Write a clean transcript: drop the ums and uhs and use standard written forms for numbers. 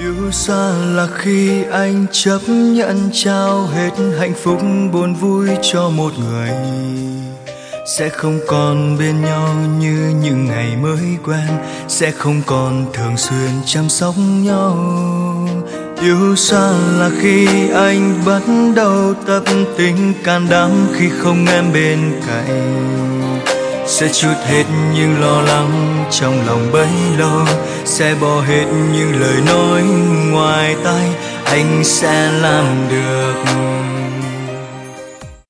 Yêu xa là khi anh chấp nhận trao hết hạnh phúc buồn vui cho một người, sẽ không còn bên nhau như những ngày mới quen, sẽ không còn thường xuyên chăm sóc nhau. Yêu xa là khi anh bắt đầu tập tính can đảm khi không em bên cạnh, sẽ trút hết những lo lắng trong lòng bấy lâu, sẽ bỏ hết những lời nói ngoài tai, anh sẽ làm được.